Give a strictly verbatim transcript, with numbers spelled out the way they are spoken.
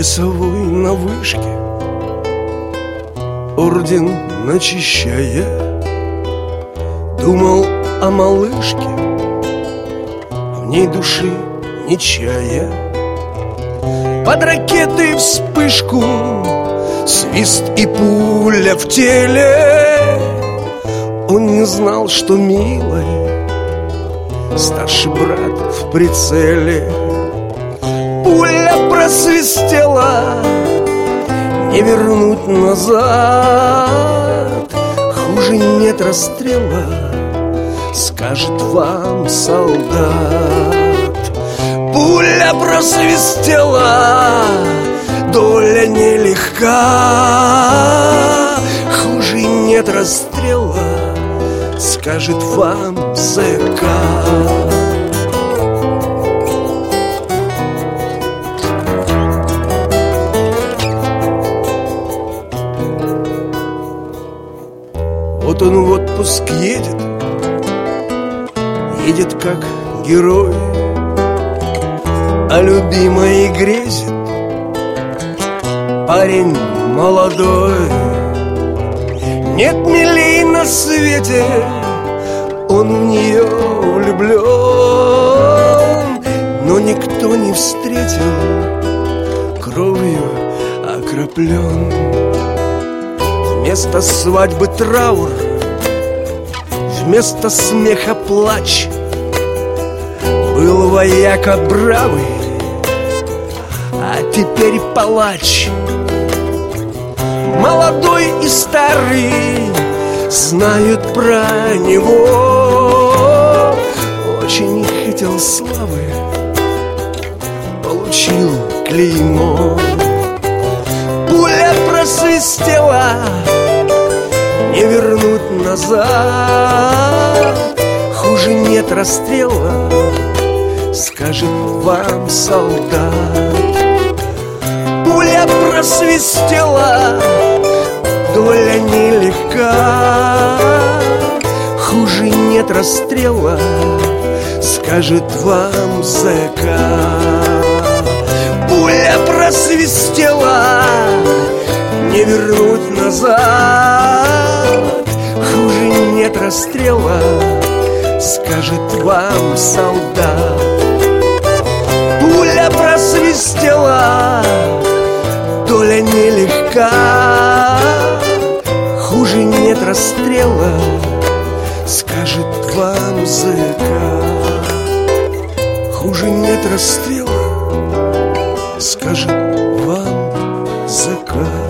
часовой на вышке, орден начищая, думал о малышке, в ней души не чая. Под ракетой вспышку, свист и пуля в теле. Он не знал, что милый старший брат в прицеле. Пуля просвистела, не вернуть назад. Хуже нет расстрела, скажет вам солдат. Пуля просвистела, доля нелегка. Хуже нет расстрела, скажет вам зэка. Вот он в отпуск едет, едет как герой, а любимой грезит парень молодой. Нет милей на свете, он в нее влюблен, но никто не встретил, кровью окроплен. Вместо свадьбы траур, вместо смеха плач. Был вояка бравый, а теперь палач. Молодой и старый знают про него. Очень хотел славы, получил клеймо. Пуля просвистела, не вернуть назад. Хуже нет расстрела, скажет вам солдат. Пуля просвистела, доля нелегка. Хуже нет расстрела, скажет вам зэка. Пуля просвистела, не вернуть назад. Хуже нет расстрела, скажет вам солдат. Пуля просвистела, доля нелегка. Хуже нет расстрела, скажет вам зэка. Хуже нет расстрела, скажет вам зэка.